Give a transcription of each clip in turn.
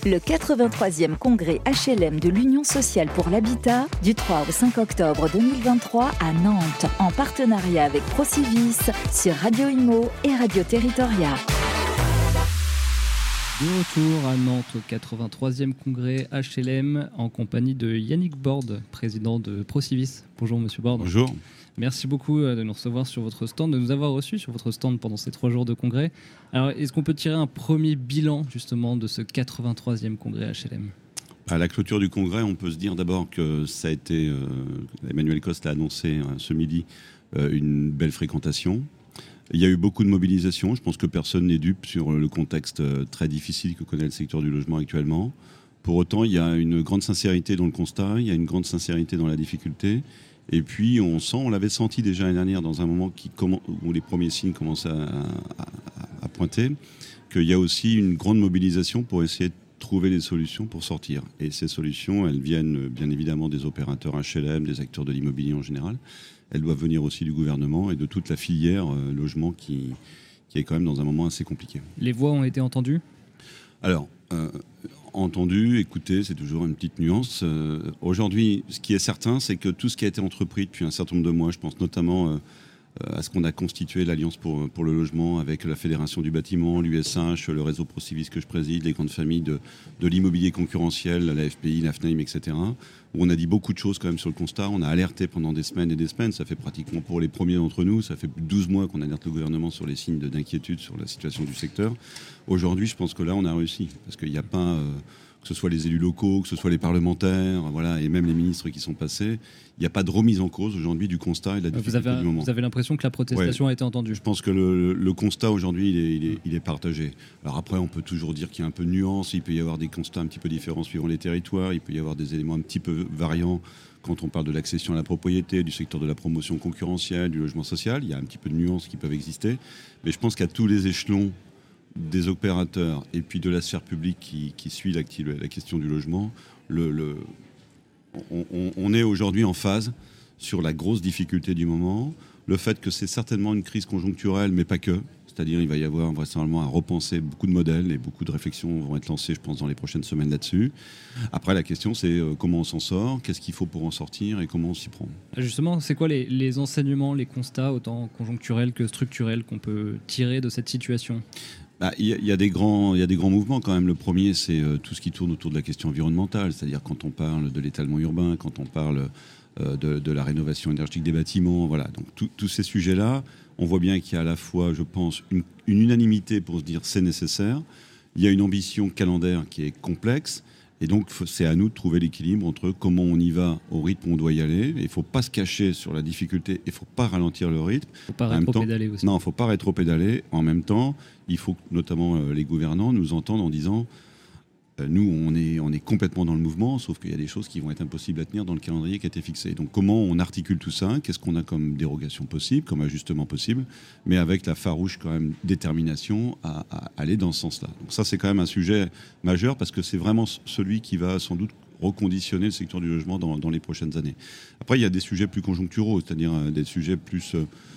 Le 83e congrès HLM de l'Union sociale pour l'habitat du 3 au 5 octobre 2023 à Nantes, en partenariat avec Procivis sur Radio Imo et Radio Territoria. De retour à Nantes au 83e congrès HLM en compagnie de Yannick Borde, président de Procivis. Bonjour Monsieur Borde. Bonjour. Merci beaucoup de nous recevoir sur votre stand, de nous avoir reçus sur votre stand pendant ces 3 jours de congrès. Alors, est-ce qu'on peut tirer un premier bilan justement de ce 83e congrès HLM ? À la clôture du congrès, on peut se dire d'abord que ça a été, Emmanuel Coste l'a annoncé ce midi, une belle fréquentation. Il y a eu beaucoup de mobilisation. Je pense que personne n'est dupe sur le contexte très difficile que connaît le secteur du logement actuellement. Pour autant, il y a une grande sincérité dans le constat, il y a une grande sincérité dans la difficulté. Et puis, on l'avait senti déjà l'année dernière dans un moment où les premiers signes commençaient à pointer, qu'il y a aussi une grande mobilisation pour essayer de trouver des solutions pour sortir. Et ces solutions, elles viennent bien évidemment des opérateurs HLM, des acteurs de l'immobilier en général. Elles doivent venir aussi du gouvernement et de toute la filière logement qui est quand même dans un moment assez compliqué. Les voix ont été entendues ? Alors, entendu, écouter, c'est toujours une petite nuance. Aujourd'hui, ce qui est certain, c'est que tout ce qui a été entrepris depuis un certain nombre de mois, je pense notamment à ce qu'on a constitué l'Alliance pour le logement avec la Fédération du bâtiment, l'USH, le réseau Procivis que je préside, les grandes familles de l'immobilier concurrentiel, la FPI, la FNAIM, etc., où on a dit beaucoup de choses quand même sur le constat. On a alerté pendant des semaines et des semaines. Ça fait pratiquement pour les premiers d'entre nous, ça fait 12 mois qu'on alerte le gouvernement sur les signes d'inquiétude sur la situation du secteur. Aujourd'hui, je pense que là, on a réussi. Parce qu'il n'y a pas... que ce soit les élus locaux, que ce soit les parlementaires, voilà, et même les ministres qui sont passés, il n'y a pas de remise en cause aujourd'hui du constat et de la difficulté du moment. Vous avez l'impression que la protestation a été entendue ? Je pense que le constat aujourd'hui, il est partagé. Alors après, on peut toujours dire qu'il y a un peu de nuance, il peut y avoir des constats un petit peu différents suivant les territoires, il peut y avoir des éléments un petit peu variants quand on parle de l'accession à la propriété, du secteur de la promotion concurrentielle, du logement social. Il y a un petit peu de nuances qui peuvent exister. Mais je pense qu'à tous les échelons des opérateurs et puis de la sphère publique qui suit la question du logement, on est aujourd'hui en phase sur la grosse difficulté du moment, le fait que c'est certainement une crise conjoncturelle, mais pas que. C'est-à-dire il va y avoir vraisemblablement à repenser beaucoup de modèles et beaucoup de réflexions vont être lancées, je pense, dans les prochaines semaines là-dessus. Après, la question, c'est comment on s'en sort, qu'est-ce qu'il faut pour en sortir et comment on s'y prend. Justement, c'est quoi les enseignements, les constats, autant conjoncturels que structurels, qu'on peut tirer de cette situation ? Il y a des grands mouvements quand même. Le premier, c'est tout ce qui tourne autour de la question environnementale, c'est-à-dire quand on parle de l'étalement urbain, quand on parle de la rénovation énergétique des bâtiments, voilà. Donc tous ces sujets-là, on voit bien qu'il y a à la fois, je pense, une unanimité pour se dire c'est nécessaire. Il y a une ambition calendaire qui est complexe. Et donc, c'est à nous de trouver l'équilibre entre comment on y va, au rythme où on doit y aller. Il ne faut pas se cacher sur la difficulté, il ne faut pas ralentir le rythme. Il ne faut pas rétro-pédaler aussi. Non, il ne faut pas rétro-pédaler. En même temps, il faut que notamment les gouvernants nous entendent en disant nous, on est complètement dans le mouvement, sauf qu'il y a des choses qui vont être impossibles à tenir dans le calendrier qui a été fixé. Donc, comment on articule tout ça ? Qu'est-ce qu'on a comme dérogation possible, comme ajustement possible, mais avec la farouche quand même détermination à aller dans ce sens-là. Donc ça, c'est quand même un sujet majeur parce que c'est vraiment celui qui va sans doute reconditionner le secteur du logement dans les prochaines années. Après, il y a des sujets plus conjoncturaux, c'est-à-dire des sujets plus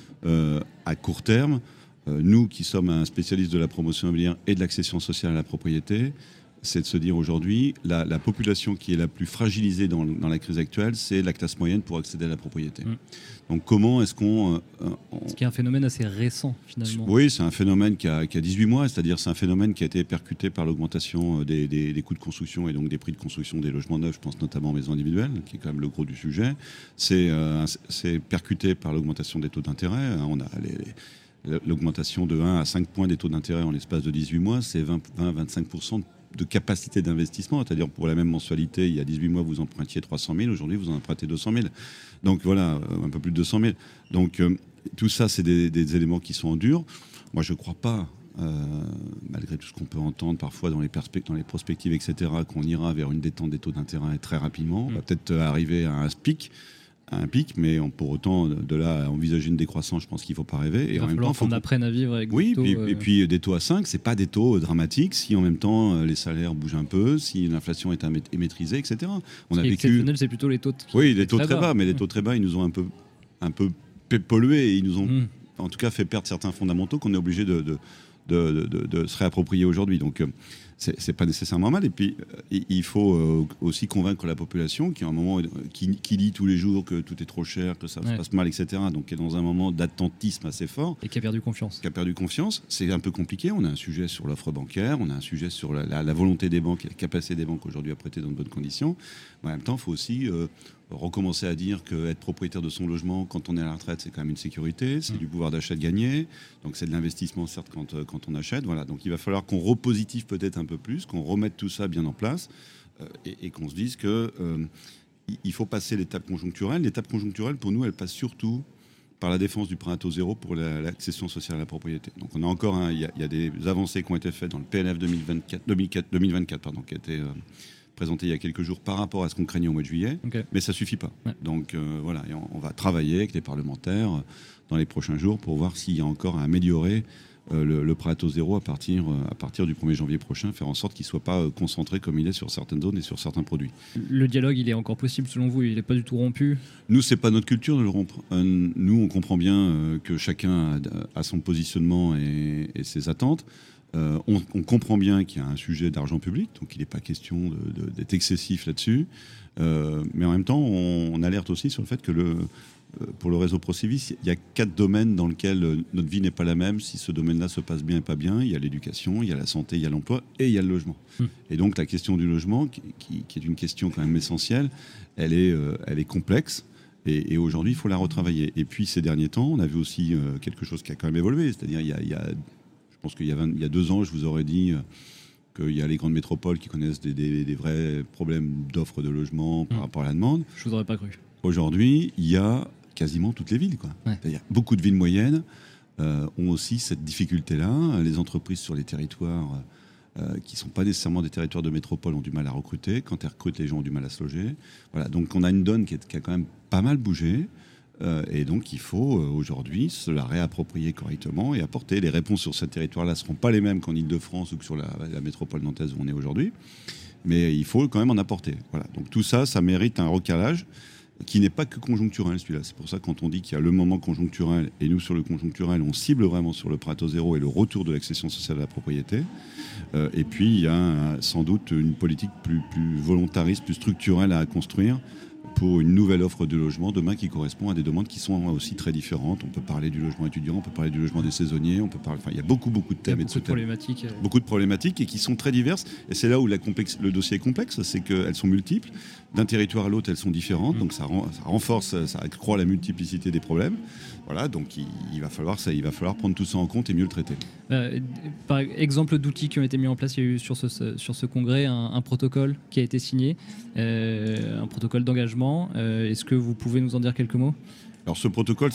à court terme. Nous, qui sommes un spécialiste de la promotion immobilière et de l'accession sociale à la propriété, c'est de se dire aujourd'hui, la population qui est la plus fragilisée dans la crise actuelle, c'est la classe moyenne pour accéder à la propriété. Donc comment est-ce qu'on... Ce qui est un phénomène assez récent finalement. Oui, c'est un phénomène qui a 18 mois, c'est-à-dire c'est un phénomène qui a été percuté par l'augmentation des coûts de construction et donc des prix de construction des logements neufs, je pense notamment aux maisons individuelles, qui est quand même le gros du sujet. C'est percuté par l'augmentation des taux d'intérêt. On a l'augmentation de 1 à 5 points des taux d'intérêt en l'espace de 18 mois, c'est 20-25% de capacité d'investissement, c'est-à-dire pour la même mensualité, il y a 18 mois, vous empruntiez 300 000, aujourd'hui, vous en empruntez 200 000. Donc voilà, un peu plus de 200 000. Donc tout ça, c'est des éléments qui sont en dur. Moi, je ne crois pas, malgré tout ce qu'on peut entendre parfois dans les prospectives, etc., qu'on ira vers une détente des taux d'intérêt très rapidement. On va peut-être arriver à un pic, mais pour autant, de là à envisager une décroissance, je pense qu'il ne faut pas rêver. Et il va falloir qu'on apprenne à vivre avec des taux... et puis des taux à 5, ce n'est pas des taux dramatiques si en même temps les salaires bougent un peu, si l'inflation est maîtrisée, etc. Ce qui est exceptionnel, c'est plutôt les taux les taux très bas. Mais les taux très bas, ils nous ont un peu pollués et ils nous ont en tout cas fait perdre certains fondamentaux qu'on est obligé de se réapproprier aujourd'hui. Donc c'est pas nécessairement mal. Et puis, il faut aussi convaincre la population qui, à un moment, qui lit tous les jours que tout est trop cher, que ça se passe mal, etc. Donc, qui est dans un moment d'attentisme assez fort. Et qui a perdu confiance. C'est un peu compliqué. On a un sujet sur l'offre bancaire, on a un sujet sur la volonté des banques et la capacité des banques aujourd'hui à prêter dans de bonnes conditions. Mais en même temps, il faut aussi recommencer à dire qu'être propriétaire de son logement quand on est à la retraite, c'est quand même une sécurité, c'est du pouvoir d'achat de gagner, donc c'est de l'investissement certes quand on achète. Voilà. Donc il va falloir qu'on repositive peut-être un peu plus, qu'on remette tout ça bien en place et qu'on se dise qu'il faut passer l'étape conjoncturelle. L'étape conjoncturelle, pour nous, elle passe surtout par la défense du prêt à taux zéro pour l'accession sociale à la propriété. Donc on a encore il y a des avancées qui ont été faites dans le PLF 2024 qui a été présenté il y a quelques jours par rapport à ce qu'on craignait au mois de juillet, mais ça suffit pas. Ouais. Donc voilà, et on va travailler avec les parlementaires dans les prochains jours pour voir s'il y a encore à améliorer le prêt à taux zéro à partir du 1er janvier prochain, faire en sorte qu'il ne soit pas concentré comme il est sur certaines zones et sur certains produits. Le dialogue, il est encore possible selon vous? Il n'est pas du tout rompu? Nous, c'est pas notre culture de le rompre. Nous, on comprend bien que chacun a son positionnement et ses attentes. On comprend bien qu'il y a un sujet d'argent public, donc il n'est pas question d'être excessif là-dessus. Mais en même temps, on alerte aussi sur le fait que pour le réseau Procivis, il y a 4 domaines dans lesquels notre vie n'est pas la même. Si ce domaine-là se passe bien et pas bien, il y a l'éducation, il y a la santé, il y a l'emploi et il y a le logement. Et donc la question du logement, qui est une question quand même essentielle, elle est complexe. Et aujourd'hui, il faut la retravailler. Et puis ces derniers temps, on a vu aussi quelque chose qui a quand même évolué. C'est-à-dire, je pense qu'il y a 2 ans, je vous aurais dit qu'il y a les grandes métropoles qui connaissent des vrais problèmes d'offre de logement par rapport à la demande. Je vous aurais pas cru. Aujourd'hui, il y a quasiment toutes les villes. Ouais. C'est-à-dire, beaucoup de villes moyennes ont aussi cette difficulté-là. Les entreprises sur les territoires qui ne sont pas nécessairement des territoires de métropole ont du mal à recruter. Quand elles recrutent, les gens ont du mal à se loger. Voilà. Donc on a une donne qui a quand même pas mal bougé. Et donc il faut aujourd'hui se la réapproprier correctement et apporter. Les réponses sur ce territoire-là ne seront pas les mêmes qu'en Ile-de-France ou que sur la métropole nantaise où on est aujourd'hui. Mais il faut quand même en apporter. Voilà. Donc tout ça, ça mérite un recalage qui n'est pas que conjoncturel, celui-là. C'est pour ça que quand on dit qu'il y a le moment conjoncturel, et nous, sur le conjoncturel, on cible vraiment sur le prêt à taux zéro et le retour de l'accession sociale à la propriété. Et puis, il y a sans doute une politique plus volontariste, plus structurelle à construire pour une nouvelle offre de logement demain qui correspond à des demandes qui sont aussi très différentes. On peut parler du logement étudiant, on peut parler du logement des saisonniers, il y a beaucoup de thèmes. Beaucoup de problématiques et qui sont très diverses. Et c'est là où le dossier est complexe, c'est qu'elles sont multiples. D'un territoire à l'autre, elles sont différentes. Donc ça renforce, ça accroît la multiplicité des problèmes. Voilà, donc il va falloir prendre tout ça en compte et mieux le traiter. Par exemple d'outils qui ont été mis en place, il y a eu sur ce congrès un protocole qui a été signé, un protocole d'engagement. Est-ce que vous pouvez nous en dire quelques mots? Alors ce protocole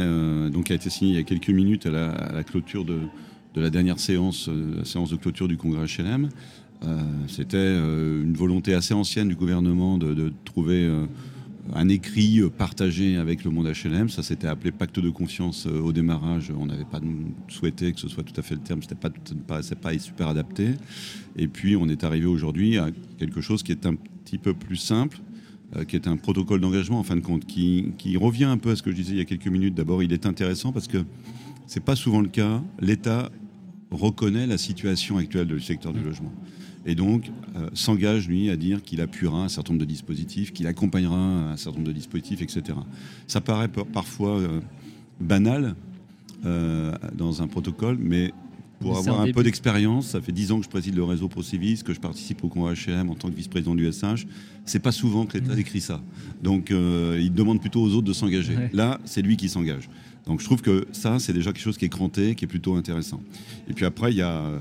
a été signé il y a quelques minutes à la clôture de la dernière séance, la séance de clôture du congrès HLM. C'était une volonté assez ancienne du gouvernement de trouver un écrit partagé avec le monde HLM. Ça s'était appelé pacte de confiance au démarrage. On n'avait pas souhaité que ce soit tout à fait le terme. C'est pas super adapté. Et puis on est arrivé aujourd'hui à quelque chose qui est un petit peu plus simple, qui est un protocole d'engagement en fin de compte, qui revient un peu à ce que je disais il y a quelques minutes. D'abord, il est intéressant parce que c'est pas souvent le cas. L'État reconnaît la situation actuelle du secteur du logement. Et donc s'engage, lui, à dire qu'il appuiera un certain nombre de dispositifs, qu'il accompagnera un certain nombre de dispositifs, etc. Ça paraît parfois banal dans un protocole, mais pour avoir un peu d'expérience, ça fait 10 ans que je préside le réseau Procivis, que je participe au congrès HLM en tant que vice-président du SH. C'est pas souvent que l'État écrit ça. Donc il demande plutôt aux autres de s'engager. Ouais. Là, c'est lui qui s'engage. Donc je trouve que ça, c'est déjà quelque chose qui est cranté, qui est plutôt intéressant. Et puis après, il y a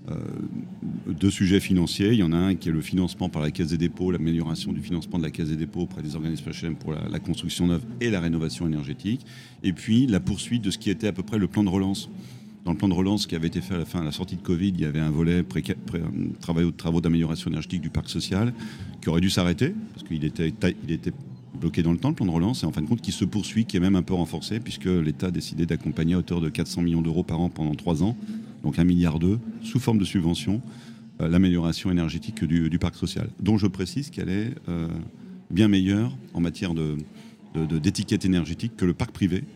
2 sujets financiers. Il y en a un qui est le financement par la Caisse des dépôts, l'amélioration du financement de la Caisse des dépôts auprès des organismes HLM pour la construction neuve et la rénovation énergétique. Et puis la poursuite de ce qui était à peu près le plan de relance. Dans le plan de relance qui avait été fait à la sortie de Covid, il y avait un volet travaux d'amélioration énergétique du parc social qui aurait dû s'arrêter parce qu'il était bloqué dans le temps, le plan de relance, et en fin de compte qui se poursuit, qui est même un peu renforcé puisque l'État a décidé d'accompagner à hauteur de 400 millions d'euros par an pendant 3 ans, donc 1,2 milliard sous forme de subvention, l'amélioration énergétique du parc social, dont je précise qu'elle est bien meilleure en matière d'étiquette énergétique que le parc privé,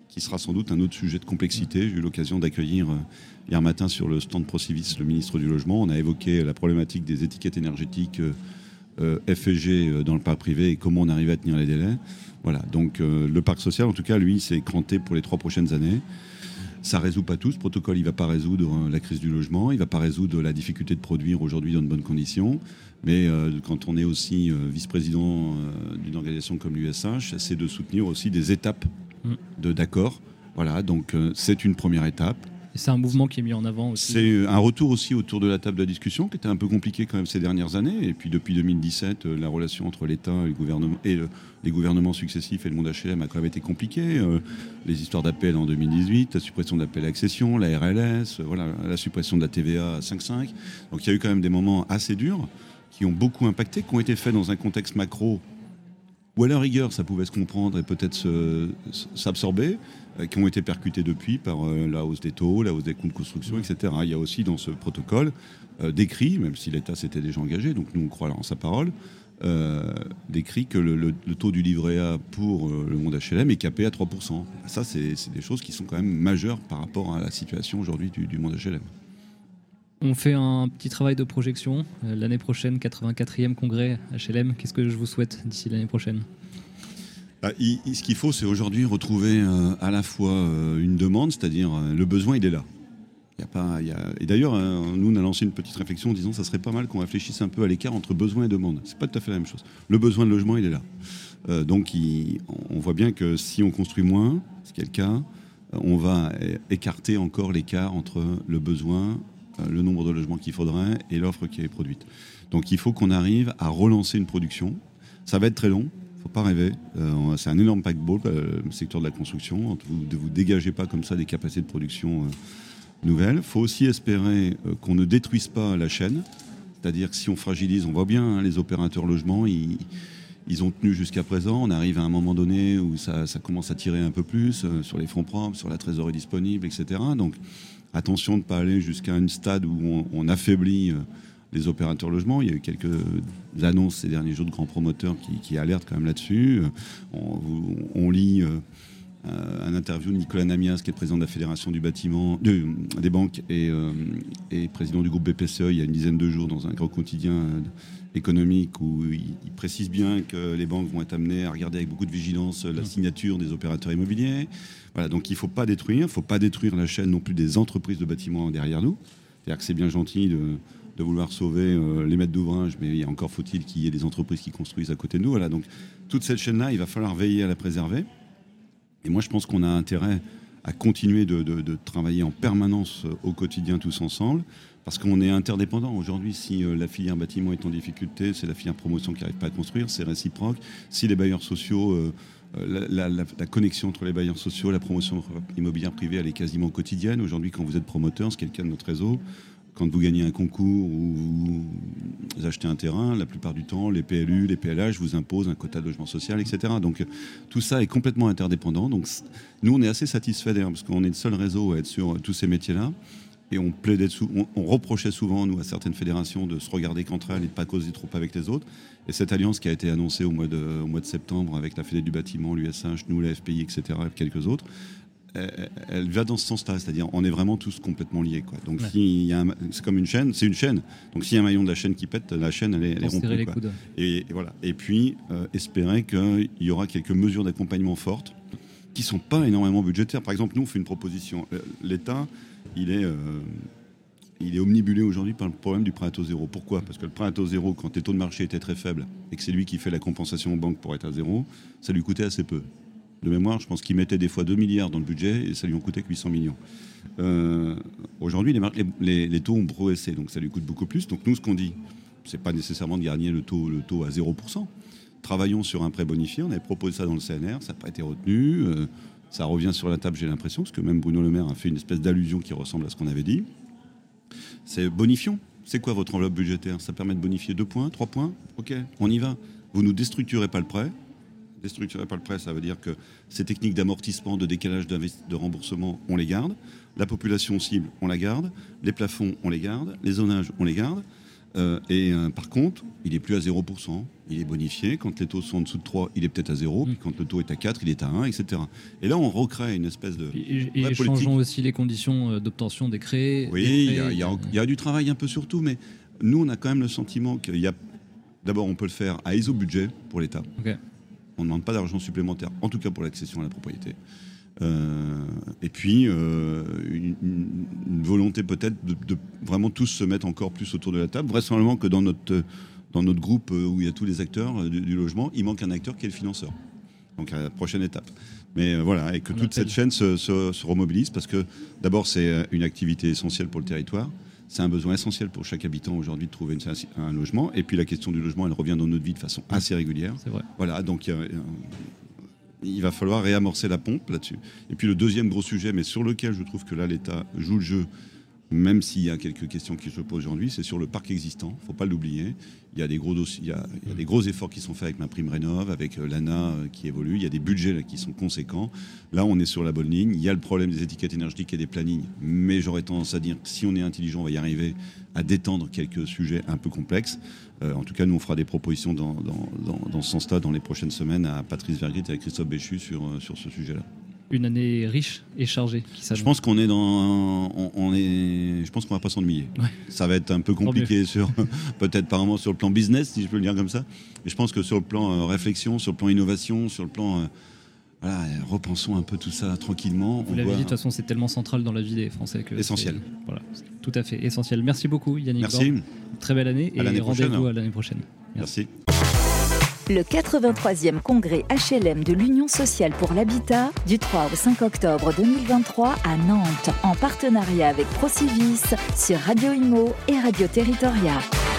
qui sera sans doute un autre sujet de complexité. J'ai eu l'occasion d'accueillir hier matin sur le stand Procivis le ministre du Logement. On a évoqué la problématique des étiquettes énergétiques F et G dans le parc privé et comment on arrive à tenir les délais. Voilà, donc le parc social, en tout cas, lui, s'est cranté pour les 3 prochaines années. Ça ne résout pas tout. Ce protocole, il ne va pas résoudre la crise du logement, il ne va pas résoudre la difficulté de produire aujourd'hui dans de bonnes conditions. Mais quand on est aussi vice-président d'une organisation comme l'USH, c'est de soutenir aussi des étapes d'accord. Voilà, donc c'est une première étape. Et c'est un mouvement qui est mis en avant aussi. C'est un retour aussi autour de la table de la discussion qui était un peu compliqué quand même ces dernières années. Et puis depuis 2017, la relation entre l'État et le gouvernement et les gouvernements successifs et le monde HLM a quand même été compliquée. Les histoires d'appel en 2018, la suppression de l'appel à accession, la RLS, voilà, la suppression de la TVA à 5,5. Donc il y a eu quand même des moments assez durs qui ont beaucoup impacté, qui ont été faits dans un contexte macro où à la rigueur ça pouvait se comprendre et peut-être s'absorber, qui ont été percutés depuis par la hausse des taux, la hausse des coûts de construction, etc. Il y a aussi dans ce protocole décrit, même si l'État s'était déjà engagé, donc nous on croit en sa parole, décrit que le taux du livret A pour le monde HLM est capé à 3%. Ça, c'est des choses qui sont quand même majeures par rapport à la situation aujourd'hui du monde HLM. On fait un petit travail de projection. L'année prochaine, 84e congrès HLM. Qu'est-ce que je vous souhaite d'ici l'année prochaine ? Ce qu'il faut, c'est aujourd'hui retrouver à la fois une demande, c'est-à-dire le besoin, il est là. Et d'ailleurs, nous, on a lancé une petite réflexion en disant que ça serait pas mal qu'on réfléchisse un peu à l'écart entre besoin et demande. C'est pas tout à fait la même chose. Le besoin de logement, il est là. Donc, on voit bien que si on construit moins, ce qui est le cas, on va écarter encore l'écart entre le besoin, le nombre de logements qu'il faudrait et l'offre qui est produite. Donc, il faut qu'on arrive à relancer une production. Ça va être très long. Il ne faut pas rêver. C'est un énorme paquebot, le secteur de la construction. Vous ne vous dégagez pas comme ça des capacités de production nouvelles. Il faut aussi espérer qu'on ne détruise pas la chaîne. C'est-à-dire que si on fragilise, on voit bien les opérateurs logements, ils ont tenu jusqu'à présent. On arrive à un moment donné où ça commence à tirer un peu plus sur les fonds propres, sur la trésorerie disponible, etc. Donc attention de ne pas aller jusqu'à un stade où on affaiblit les opérateurs logements. Il y a eu quelques annonces ces derniers jours de grands promoteurs qui alertent quand même là-dessus. On lit un interview de Nicolas Namias, qui est le président de la Fédération du bâtiment, des banques et président du groupe BPCE il y a une dizaine de jours dans un grand quotidien économique où il précise bien que les banques vont être amenées à regarder avec beaucoup de vigilance la signature des opérateurs immobiliers. Voilà, donc il ne faut pas détruire la chaîne non plus des entreprises de bâtiments derrière nous. C'est-à-dire que c'est bien gentil de vouloir sauver les maîtres d'ouvrage, mais il encore faut-il qu'il y ait des entreprises qui construisent à côté de nous. Voilà, donc toute cette chaîne-là, il va falloir veiller à la préserver. Et moi, je pense qu'on a intérêt à continuer de travailler en permanence au quotidien tous ensemble, parce qu'on est interdépendants. Aujourd'hui, si la filière bâtiment est en difficulté, c'est la filière promotion qui n'arrive pas à construire, c'est réciproque. Si les bailleurs sociaux, la connexion entre les bailleurs sociaux, la promotion immobilière privée, elle est quasiment quotidienne. Aujourd'hui, quand vous êtes promoteur, ce qui est le cas de notre réseau, quand vous gagnez un concours ou vous achetez un terrain, la plupart du temps, les PLU, les PLH vous imposent un quota de logement social, etc. Donc tout ça est complètement interdépendant. Donc nous, on est assez satisfaits d'ailleurs, parce qu'on est le seul réseau à être sur tous ces métiers-là. Et on reprochait souvent, nous, à certaines fédérations, de se regarder qu'entre elles et de ne pas causer trop avec les autres. Et cette alliance qui a été annoncée au mois de septembre avec la Fédé du bâtiment, l'USH, nous, la FPI, etc., et quelques autres, elle va dans ce sens-là, c'est-à-dire on est vraiment tous complètement liés, quoi. Donc c'est comme une chaîne, c'est une chaîne. Donc s'il y a un maillon de la chaîne qui pète, la chaîne elle est rompue, quoi. Et voilà. Et puis espérer qu'il y aura quelques mesures d'accompagnement fortes qui sont pas énormément budgétaires. Par exemple, nous on fait une proposition. L'État, il est omnibulé aujourd'hui par le problème du prêt à taux zéro. Pourquoi ? Parce que le prêt à taux zéro, quand les taux de marché étaient très faibles et que c'est lui qui fait la compensation aux banques pour être à zéro, ça lui coûtait assez peu. De mémoire, je pense qu'il mettait des fois 2 milliards dans le budget et ça lui en coûtait que 800 millions. Aujourd'hui, les taux ont progressé, donc ça lui coûte beaucoup plus. Donc nous, ce qu'on dit, c'est pas nécessairement de gagner le taux à 0%. Travaillons sur un prêt bonifié. On avait proposé ça dans le CNR, ça n'a pas été retenu. Ça revient sur la table, j'ai l'impression, parce que même Bruno Le Maire a fait une espèce d'allusion qui ressemble à ce qu'on avait dit. C'est bonifions. C'est quoi votre enveloppe budgétaire ? Ça permet de bonifier 2 points, 3 points ? Ok, on y va. Vous ne déstructurez pas le prêt. Déstructurez pas le prêt, ça veut dire que ces techniques d'amortissement, de décalage de remboursement, on les garde. La population cible, on la garde. Les plafonds, on les garde. Les zonages, on les garde. Par contre, il est plus à 0%, il est bonifié. Quand les taux sont en dessous de 3, il est peut-être à 0. Puis quand le taux est à 4, il est à 1, etc. Et là, on recrée une espèce de... Et changeons aussi les conditions d'obtention des crédits. Oui, il y a du travail un peu sur tout, mais nous, on a quand même le sentiment qu'il y a... D'abord, on peut le faire à iso-budget pour l'État. Okay. On ne demande pas d'argent supplémentaire, en tout cas pour l'accession à la propriété. Et puis, une volonté peut-être de vraiment tous se mettre encore plus autour de la table. Vraisemblablement que dans notre groupe où il y a tous les acteurs du logement, il manque un acteur qui est le financeur. Donc à la prochaine étape. Mais voilà, et que toute cette chaîne se remobilise parce que d'abord c'est une activité essentielle pour le territoire. C'est un besoin essentiel pour chaque habitant aujourd'hui de trouver un logement. Et puis la question du logement, elle revient dans notre vie de façon assez régulière. C'est vrai. Voilà, donc il va falloir réamorcer la pompe là-dessus. Et puis le deuxième gros sujet, mais sur lequel je trouve que là l'État joue le jeu, même s'il y a quelques questions qui se posent aujourd'hui, c'est sur le parc existant. Il ne faut pas l'oublier. Il y a des gros efforts qui sont faits avec MaPrimeRénov', avec l'ANA qui évolue. Il y a des budgets là, qui sont conséquents. Là, on est sur la bonne ligne. Il y a le problème des étiquettes énergétiques et des plannings. Mais j'aurais tendance à dire que si on est intelligent, on va y arriver à détendre quelques sujets un peu complexes. En tout cas, nous, on fera des propositions dans ce sens-là dans les prochaines semaines à Patrice Vergrit et à Christophe Béchu sur ce sujet-là. Une année riche et chargée qui s'annonce. Je pense qu'on est je pense qu'on va pas s'ennuyer. Ouais. Ça va être un peu compliqué peut-être par moment sur le plan business, si je peux le dire comme ça. Mais je pense que sur le plan réflexion, sur le plan innovation, sur le plan voilà, repensons un peu tout ça tranquillement. Vous l'avez dit, de toute façon, c'est tellement central dans la vie des Français que essentiel. Voilà, tout à fait essentiel. Merci beaucoup, Yannick. Merci. Borne. Très belle année et rendez-vous à l'année prochaine. Merci. Le 83e congrès HLM de l'Union sociale pour l'habitat du 3 au 5 octobre 2023 à Nantes, en partenariat avec Procivis sur Radio Imo et Radio Territoria.